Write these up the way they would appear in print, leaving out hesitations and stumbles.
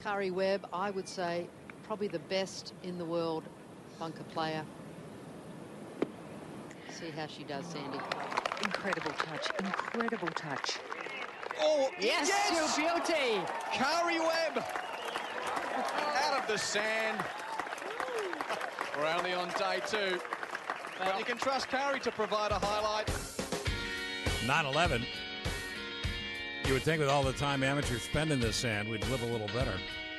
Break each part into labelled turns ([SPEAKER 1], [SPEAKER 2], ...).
[SPEAKER 1] Kari Webb, I would say, probably the best in the world bunker player. See how she does, Sandy.
[SPEAKER 2] Incredible touch, incredible touch.
[SPEAKER 3] Oh,
[SPEAKER 1] yes! To beauty!
[SPEAKER 3] Kari Webb out of the sand. We're only on day 2. But you can trust Kari to provide a highlight.
[SPEAKER 4] 9/11. You would think with all the time amateurs spend in this sand, we'd live a little better.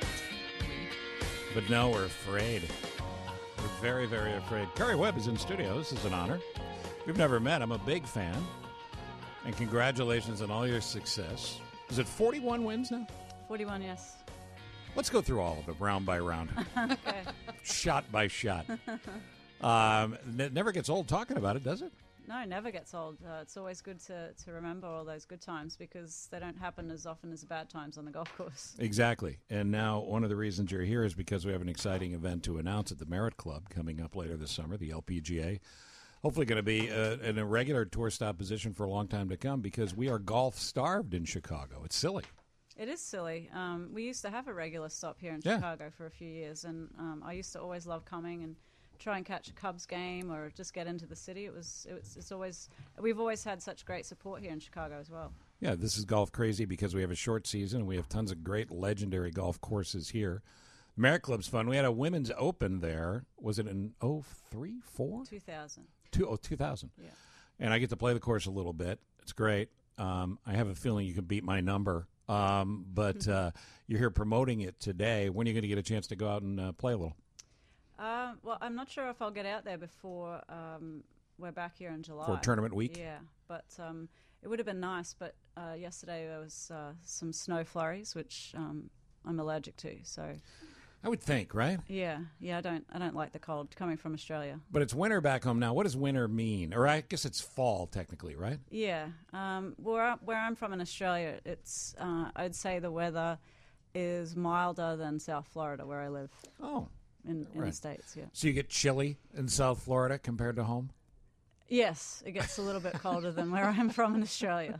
[SPEAKER 4] But no, we're afraid. We're very, very afraid. Kari Webb is in studio. This is an honor. We've never met. I'm a big fan. And congratulations on all your success. Is it 41 wins now?
[SPEAKER 5] 41, yes.
[SPEAKER 4] Let's go through all of it, round by round.
[SPEAKER 5] Okay.
[SPEAKER 4] Shot by shot. It never gets old talking about it, does it?
[SPEAKER 5] No, it never gets old. It's always good to remember all those good times because they don't happen as often as the bad times on the golf course. Exactly.
[SPEAKER 4] And now one of the reasons you're here is because we have an exciting event to announce at the Merit Club coming up later this summer, the LPGA. Hopefully going to be in a regular tour stop position for a long time to come because we are golf-starved in Chicago. It's silly.
[SPEAKER 5] It is silly. We used to have a regular stop here in Chicago for a few years, and I used to always love coming and try and catch a Cubs game or just get into the city. It's always we've always had such great support here in Chicago as well. Yeah, this is Golf Crazy because we have a short season and we have tons of great legendary golf courses here. Merit Club's fun. We had a women's open there. Was it in 03, 4? 2000. 2000. Yeah. And I get to play the course a little bit. It's great. I have a feeling you can beat my number. But you're here promoting it today. When are you going to get a chance to go out and play a little? Well, I'm not sure if I'll get out there before we're back here in July.
[SPEAKER 4] For tournament week?
[SPEAKER 5] Yeah, but it would have been nice. But yesterday there was some snow flurries, which I'm allergic to. So
[SPEAKER 4] I would think, right?
[SPEAKER 5] Yeah. I don't like the cold coming from Australia.
[SPEAKER 4] But it's winter back home now. What does winter mean? Or I guess it's fall technically, right?
[SPEAKER 5] Yeah. Where I'm from in Australia, it's I'd say the weather is milder than South Florida, where I live.
[SPEAKER 4] Oh.
[SPEAKER 5] In the States, yeah.
[SPEAKER 4] So you get chilly in South Florida compared to home?
[SPEAKER 5] Yes, it gets a little bit colder than where I'm from in Australia.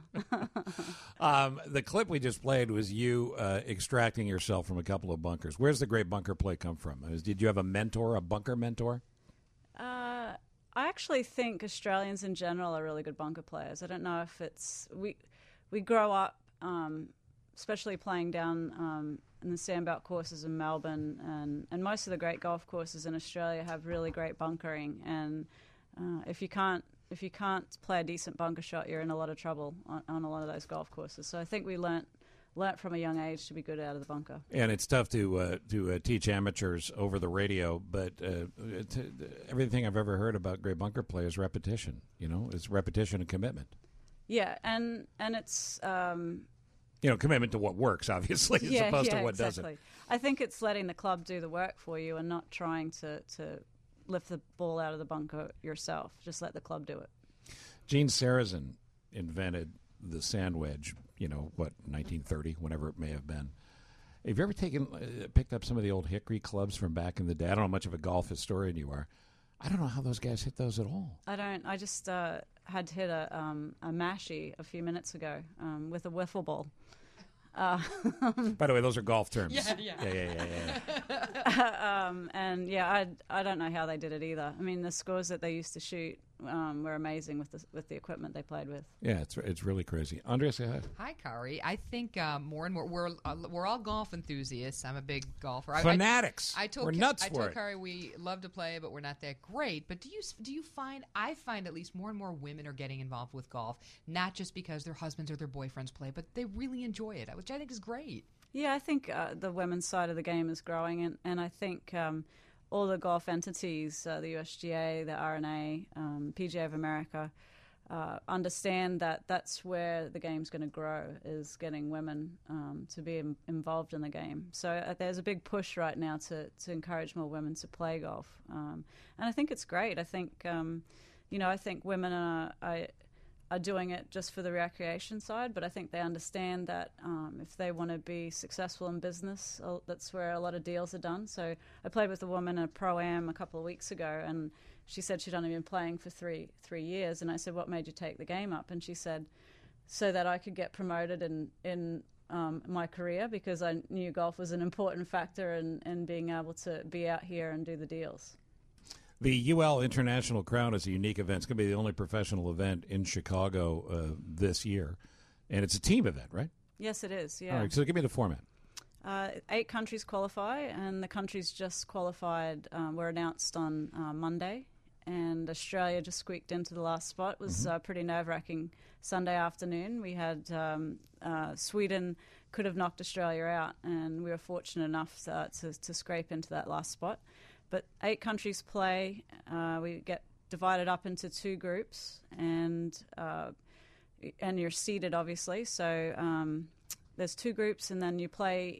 [SPEAKER 4] The clip we just played was you extracting yourself from a couple of bunkers. Where's the great bunker play come from? Did you have a mentor, a bunker mentor?
[SPEAKER 5] I actually think Australians in general are really good bunker players. I don't know if it's... We grow up, especially playing down... in the sandbelt courses in Melbourne, and most of the great golf courses in Australia have really great bunkering. And if you can't play a decent bunker shot, you're in a lot of trouble on a lot of those golf courses. So I think we learnt from a young age to be good out of the bunker.
[SPEAKER 4] And it's tough to teach amateurs over the radio, but everything I've ever heard about great bunker play is repetition. You know, it's repetition and commitment.
[SPEAKER 5] Yeah, and it's.
[SPEAKER 4] Commitment to what works, obviously, as opposed to what
[SPEAKER 5] exactly. doesn't. I think it's letting the club do the work for you and not trying to lift the ball out of the bunker yourself. Just let the club do it. Gene
[SPEAKER 4] Sarazen invented the sand wedge, 1930, whenever it may have been. Have you ever picked up some of the old hickory clubs from back in the day? I don't know how much of a golf historian you are. I don't know how those guys hit those at all.
[SPEAKER 5] I don't. I just had to hit a mashie a few minutes ago with a wiffle ball.
[SPEAKER 4] By the way, those are golf terms.
[SPEAKER 5] Yeah. And I don't know how they did it either. I mean, the scores that they used to shoot were amazing with the equipment they played with.
[SPEAKER 4] Yeah, it's really crazy. Andrea, say hi.
[SPEAKER 6] Hi, Kari. I think more and more we're all golf enthusiasts. I'm a big golfer.
[SPEAKER 4] Fanatics.
[SPEAKER 6] We're
[SPEAKER 4] nuts for it.
[SPEAKER 6] I told Kari we love to play, but we're not that great. But do you find? I find at least more and more women are getting involved with golf, not just because their husbands or their boyfriends play, but they really enjoy it, which I think is great.
[SPEAKER 5] Yeah, I think the women's side of the game is growing, and I think all the golf entities, the USGA, the R&A, PGA of America, understand that that's where the game's going to grow, is getting women to be involved in the game. So there's a big push right now to encourage more women to play golf. And I think it's great. I think, I think women are doing it just for the recreation side, but I think they understand that if they want to be successful in business, that's where a lot of deals are done. So I played with a woman at a Pro-Am a couple of weeks ago, and she said she'd only been playing for three years, and I said, what made you take the game up? And she said, so that I could get promoted in my career because I knew golf was an important factor in being able to be out here and do the deals.
[SPEAKER 4] The UL International Crown is a unique event. It's going to be the only professional event in Chicago this year. And it's a team event, right?
[SPEAKER 5] Yes, it is, yeah.
[SPEAKER 4] All right, so give me the format.
[SPEAKER 5] 8 countries qualify, and the countries just qualified were announced on Monday. And Australia just squeaked into the last spot. It was pretty nerve-wracking Sunday afternoon. We had Sweden could have knocked Australia out, and we were fortunate enough to scrape into that last spot. But 8 countries play. We get divided up into 2 groups, and you're seeded, obviously. So there's 2 groups, and then you play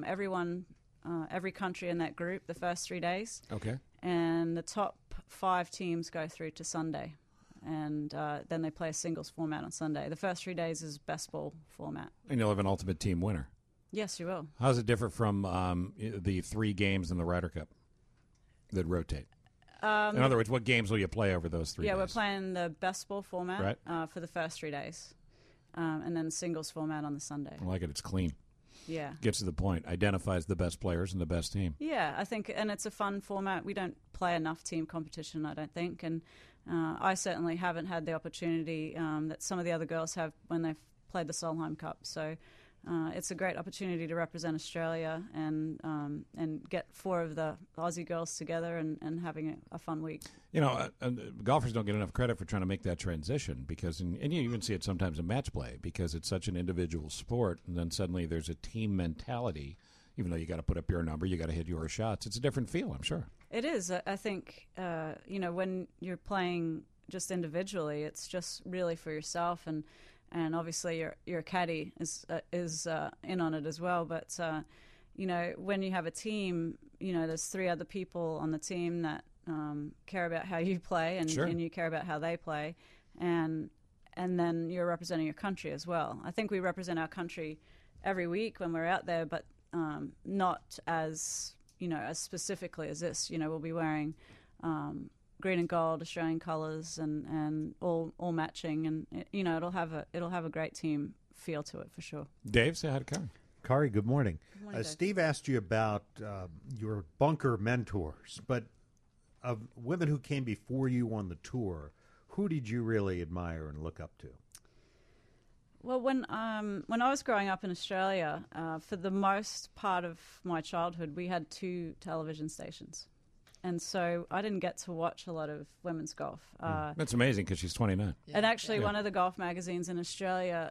[SPEAKER 5] every country in that group the first 3 days.
[SPEAKER 4] Okay.
[SPEAKER 5] And the top 5 teams go through to Sunday, and then they play a singles format on Sunday. The first 3 days is best ball format.
[SPEAKER 4] And you'll have an ultimate team winner.
[SPEAKER 5] Yes, you will.
[SPEAKER 4] How's it different from the 3 games in the Ryder Cup that rotate? In other words, what games will you play over those 3 days?
[SPEAKER 5] Yeah, we're playing the best ball format
[SPEAKER 4] right.
[SPEAKER 5] For the first 3 days, and then singles format on the Sunday.
[SPEAKER 4] I like it. It's clean.
[SPEAKER 5] Yeah.
[SPEAKER 4] Gets to the point. Identifies the best players and the best team.
[SPEAKER 5] Yeah, I think, and it's a fun format. We don't play enough team competition, I don't think, and I certainly haven't had the opportunity that some of the other girls have when they've played the Solheim Cup. So it's a great opportunity to represent Australia and get 4 of the Aussie girls together and having a fun week.
[SPEAKER 4] You know, golfers don't get enough credit for trying to make that transition because, and you even see it sometimes in match play because it's such an individual sport, and then suddenly there's a team mentality. Even though you got to put up your number, you got to hit your shots. It's a different feel, I'm sure. It
[SPEAKER 5] is. I think when you're playing just individually, it's just really for yourself, and obviously your caddy is in on it as well. But when you have a team, there's 3 other people on the team that care about how you play, and,
[SPEAKER 4] sure.
[SPEAKER 5] and you care about how they play, and then you're representing your country as well. I think we represent our country every week when we're out there, but not as as specifically as this. We'll be wearing green and gold Australian colours and all matching, and it'll have a great team feel to it for sure.
[SPEAKER 4] Dave, say hi to Kari.
[SPEAKER 7] Kari, good morning.
[SPEAKER 5] Good morning, Dave.
[SPEAKER 7] Steve asked you about your bunker mentors, but of women who came before you on the tour, who did you really admire and look up to?
[SPEAKER 5] Well, when I was growing up in Australia, for the most part of my childhood, we had 2 television stations. And so I didn't get to watch a lot of women's golf.
[SPEAKER 4] That's amazing because she's 29.
[SPEAKER 5] Yeah. And actually, one of the golf magazines in Australia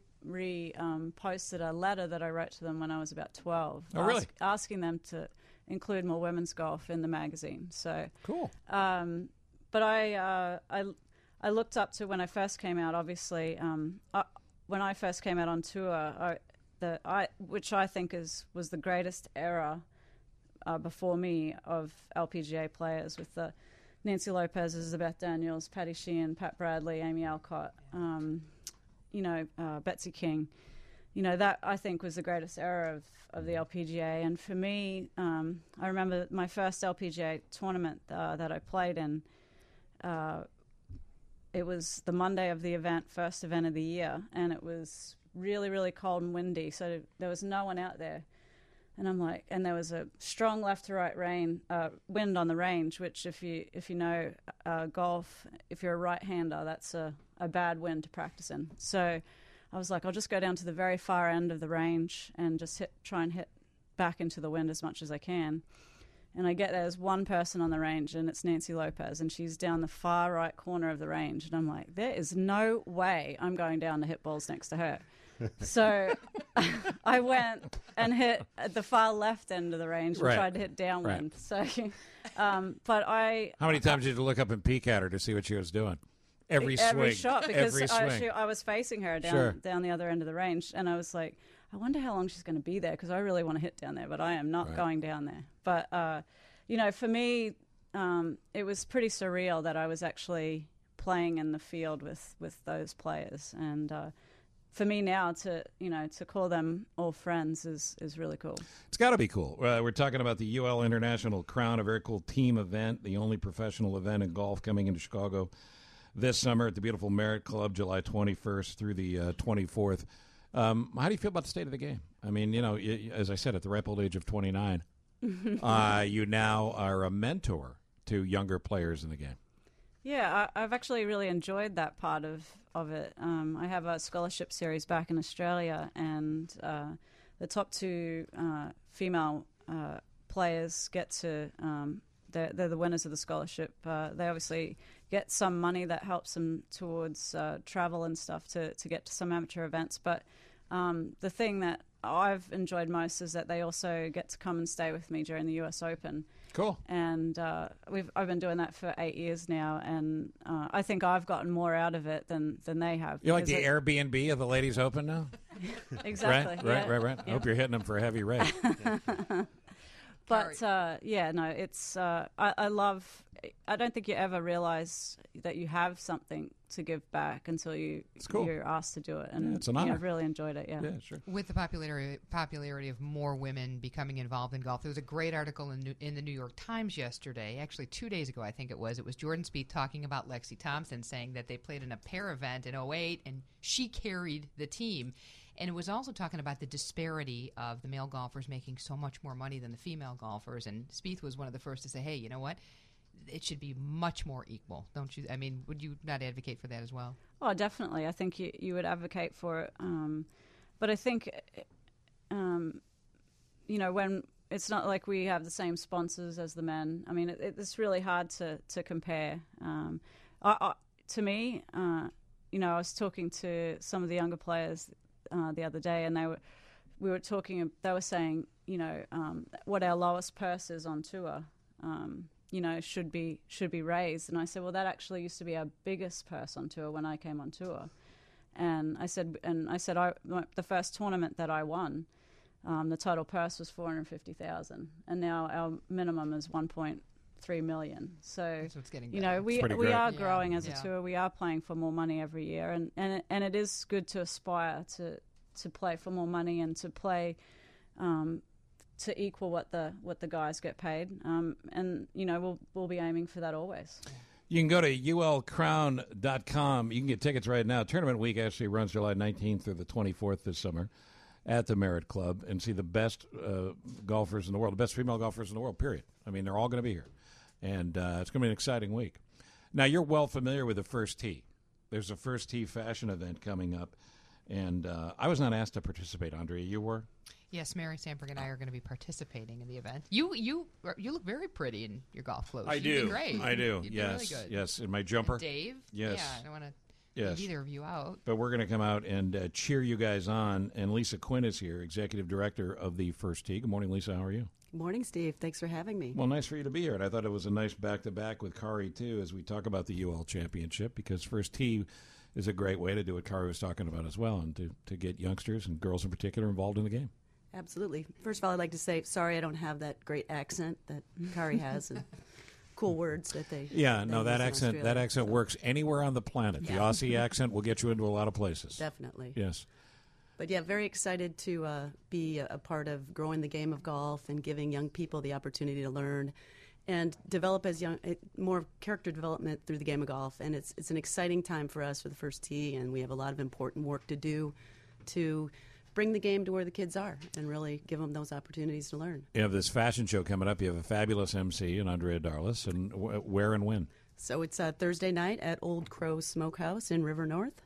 [SPEAKER 5] posted a letter that I wrote to them when I was about 12.
[SPEAKER 4] Oh, really?
[SPEAKER 5] Asking them to include more women's golf in the magazine. So
[SPEAKER 4] cool.
[SPEAKER 5] But I looked up to when I first came out. Obviously, when I first came out on tour, which I think was the greatest era. Before me of LPGA players with the Nancy Lopez, Elizabeth Daniels, Patty Sheehan, Pat Bradley, Amy Alcott, Betsy King. That I think was the greatest era of the LPGA. And for me, I remember my first LPGA tournament that I played in. It was the Monday of the event, first event of the year, and it was really, really cold and windy, so there was no one out there. And I'm like, and there was a strong left to right wind on the range, which if you know golf, if you're a right-hander, that's a bad wind to practice in. So I was like, I'll just go down to the very far end of the range and just try and hit back into the wind as much as I can. And I get there's one person on the range, and it's Nancy Lopez, and she's down the far right corner of the range. And I'm like, there is no way I'm going down to hit balls next to her. So I went and hit at the far left end of the range and tried to hit downwind. Right. So, but I...
[SPEAKER 4] How many times did you look up and peek at her to see what she was doing? Every
[SPEAKER 5] shot, because I was facing her down the other end of the range, and I was like, I wonder how long she's going to be there, because I really want to hit down there, but I am not going down there. But, for me, it was pretty surreal that I was actually playing in the field with those players, and... for me now to call them all friends is really cool.
[SPEAKER 4] It's got to be cool. We're talking about the UL International Crown, a very cool team event, the only professional event in golf coming into Chicago this summer at the beautiful Merritt Club, July 21st through the 24th. How do you feel about the state of the game? I mean, as I said, at the ripe old age of 29, you now are a mentor to younger players in the game.
[SPEAKER 5] Yeah, I've actually really enjoyed that part of it. I have a scholarship series back in Australia, and the top two female players get to they're the winners of the scholarship. They obviously get some money that helps them towards travel and stuff to get to some amateur events. But the thing that I've enjoyed most is that they also get to come and stay with me during the US Open.
[SPEAKER 4] Cool.
[SPEAKER 5] And I've been doing that for 8 years now, and I think I've gotten more out of it than they have.
[SPEAKER 4] You're like the Airbnb of the Ladies Open now?
[SPEAKER 5] Exactly.
[SPEAKER 4] Right.
[SPEAKER 5] Yeah.
[SPEAKER 4] I hope you're hitting them for a heavy rate.
[SPEAKER 5] But it's I love. I don't think you ever realize that you have something to give back until you're asked to do it, and
[SPEAKER 4] it's an honor.
[SPEAKER 5] I've really enjoyed it. Yeah,
[SPEAKER 4] sure.
[SPEAKER 6] With the popularity of more women becoming involved in golf, there was a great article in the New York Times yesterday, actually 2 days ago, I think it was. It was Jordan Spieth talking about Lexi Thompson, saying that they played in a pair event in 2008, and she carried the team. And it was also talking about the disparity of the male golfers making so much more money than the female golfers. And Spieth was one of the first to say, hey, you know what? It should be much more equal, don't you? I mean, would you not advocate for that as well?
[SPEAKER 5] Oh, definitely. I think you would advocate for it. But I think, when it's not like we have the same sponsors as the men. I mean, it's really hard to compare. To me, I was talking to some of the younger players the other day, and we were talking. They were saying, what our lowest purse is on tour, should be raised. And I said, well, that actually used to be our biggest purse on tour when I came on tour. And I said, the first tournament that I won, the total purse was $450,000, and now our minimum is $1.3 million. So
[SPEAKER 6] it's getting
[SPEAKER 5] we are growing as a tour. We are playing for more money every year, and it is good to aspire to play for more money and to play to equal what the guys get paid. And we'll be aiming for that always.
[SPEAKER 4] You can go to ulcrown.com. You can get tickets right now. Tournament week actually runs July 19th through the 24th this summer at the Merritt Club, and see the best golfers in the world, the best female golfers in the world, period. I mean, they're all going to be here. And it's going to be an exciting week. Now, you're well familiar with the First Tee. There's a First Tee fashion event coming up. And I was not asked to participate, Andrea. You were?
[SPEAKER 6] Yes, Mary Sandberg and I are going to be participating in the event. You look very pretty in your golf clothes.
[SPEAKER 4] I do.
[SPEAKER 6] You did great.
[SPEAKER 4] I do.
[SPEAKER 6] You
[SPEAKER 4] yes.
[SPEAKER 6] did really good.
[SPEAKER 4] Yes. In my jumper.
[SPEAKER 6] And Dave.
[SPEAKER 4] Yes.
[SPEAKER 6] Yeah. I don't want to leave either of you out.
[SPEAKER 4] But we're going to come out and cheer you guys on. And Lisa Quinn is here, executive director of the First Tee. Good morning, Lisa. How are you?
[SPEAKER 8] Good morning, Steve. Thanks for having me.
[SPEAKER 4] Well, nice for you to be here. And I thought it was a nice back-to-back with Kari, too, as we talk about the UL Championship, because First Tee is a great way to do what Kari was talking about as well, and to get youngsters and girls in particular involved in the game.
[SPEAKER 8] Absolutely. First of all, I'd like to say, sorry I don't have that great accent that Kari has and cool words that they
[SPEAKER 4] that accent works anywhere on the planet.
[SPEAKER 8] Yeah.
[SPEAKER 4] The Aussie accent will get you into a lot of places.
[SPEAKER 8] Definitely.
[SPEAKER 4] Yes.
[SPEAKER 8] But yeah, very excited to be a part of growing the game of golf and giving young people the opportunity to learn and develop more character development through the game of golf. And it's an exciting time for us for the First Tee, and we have a lot of important work to do to bring the game to where the kids are and really give them those opportunities to learn.
[SPEAKER 4] You have this fashion show coming up. You have a fabulous MC in Andrea Darlis. And where and when?
[SPEAKER 8] So it's Thursday night at Old Crow Smokehouse in River North.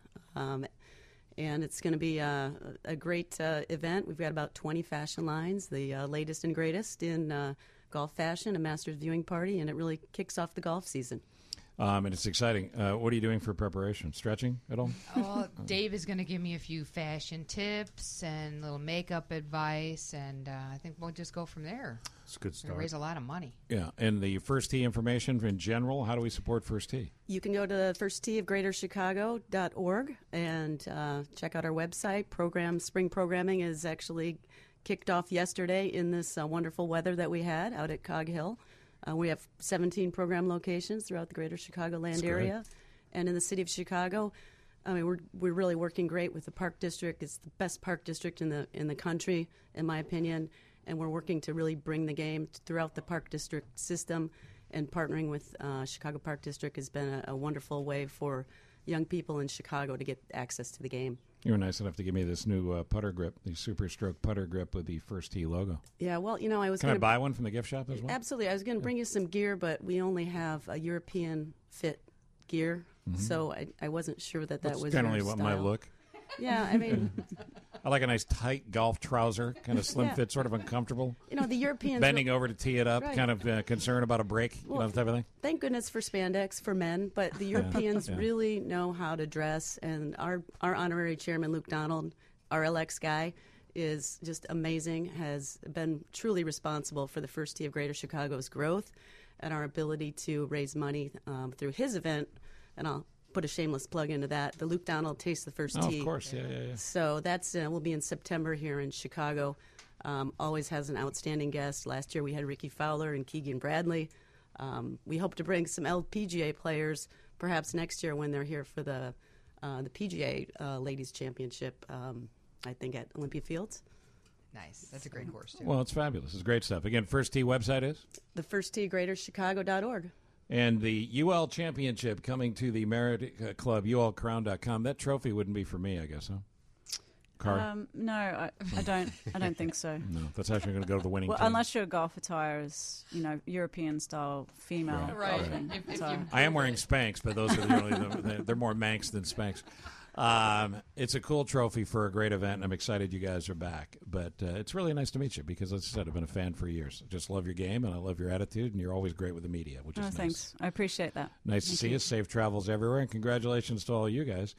[SPEAKER 8] And it's going to be a great event. We've got about 20 fashion lines, the latest and greatest in golf fashion, a Masters viewing party, and it really kicks off the golf season.
[SPEAKER 4] And it's exciting. What are you doing for preparation? Stretching at all?
[SPEAKER 6] Oh, Dave is going to give me a few fashion tips and little makeup advice, and I think we'll just go from there.
[SPEAKER 7] It's a good start.
[SPEAKER 6] Raise a lot of money.
[SPEAKER 4] Yeah, and the First Tee information in general, how do we support First Tee?
[SPEAKER 8] You can go to the First Tee of GreaterChicago.org and check out our website. Spring programming is actually kicked off yesterday in this wonderful weather that we had out at Cog Hill. We have 17 program locations throughout the greater Chicagoland area. And in the city of Chicago, I mean, we're really working great with the Park District. It's the best park district in the country, in my opinion. And we're working to really bring the game throughout the Park District system. And partnering with Chicago Park District has been a wonderful way for young people in Chicago to get access to the game.
[SPEAKER 4] You were nice enough to give me this new putter grip, the Super Stroke putter grip with the First Tee logo.
[SPEAKER 8] Yeah, well, I was
[SPEAKER 4] Can I
[SPEAKER 8] gonna
[SPEAKER 4] buy one from the gift shop as well?
[SPEAKER 8] Absolutely. I was going to bring you some gear, but we only have a European fit gear, so I wasn't sure that
[SPEAKER 4] That's
[SPEAKER 8] was
[SPEAKER 4] generally
[SPEAKER 8] your
[SPEAKER 4] what
[SPEAKER 8] style.
[SPEAKER 4] my look.
[SPEAKER 8] Yeah, I mean,
[SPEAKER 4] I like a nice tight golf trouser, kind of slim
[SPEAKER 8] Yeah.
[SPEAKER 4] fit, sort of uncomfortable.
[SPEAKER 8] the Europeans
[SPEAKER 4] Bending over to tee it up,
[SPEAKER 8] Right.
[SPEAKER 4] kind of concerned about a break,
[SPEAKER 8] Well,
[SPEAKER 4] that type of thing.
[SPEAKER 8] Thank goodness for spandex for men, but the Europeans
[SPEAKER 4] Yeah.
[SPEAKER 8] really know how to dress, and our honorary chairman, Luke Donald, our LX guy, is just amazing, has been truly responsible for the First Tee of Greater Chicago's growth and our ability to raise money through his event, and I'll put a shameless plug into that, the Luke Donald Taste the First
[SPEAKER 4] Oh,
[SPEAKER 8] Tee.
[SPEAKER 4] of course, yeah.
[SPEAKER 8] So that's will be in September here in Chicago. Always has an outstanding guest. Last year we had Ricky Fowler and Keegan Bradley. We hope to bring some LPGA players perhaps next year when they're here for the PGA Ladies Championship, I think at Olympia Fields.
[SPEAKER 6] Nice. That's a great course, too.
[SPEAKER 4] Well, it's fabulous. It's great stuff. Again, First Tee website is?
[SPEAKER 8] The First Tee GreaterChicago.org.
[SPEAKER 4] And the UL Championship coming to the Merit Club, ulcrown.com. That trophy wouldn't be for me, I guess, huh? Car?
[SPEAKER 5] No, I don't. I don't think so.
[SPEAKER 4] No, that's actually going to go to the winning
[SPEAKER 5] Well,
[SPEAKER 4] team.
[SPEAKER 5] unless your golf attire is, European style female
[SPEAKER 4] Right.
[SPEAKER 5] golfing
[SPEAKER 6] If
[SPEAKER 5] attire.
[SPEAKER 4] I am wearing Spanx, but those are they're more Manx than Spanx. It's a cool trophy for a great event, and I'm excited you guys are back. But it's really nice to meet you because, as I said, I've been a fan for years. I just love your game, and I love your attitude, and you're always great with the media, which is nice.
[SPEAKER 5] Thanks. I appreciate that.
[SPEAKER 4] Nice to see you. Safe travels everywhere, and congratulations to all you guys.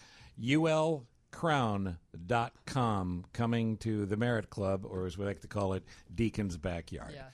[SPEAKER 4] ulcrown.com coming to the Merit Club, or as we like to call it, Deacon's Backyard.
[SPEAKER 6] Yeah.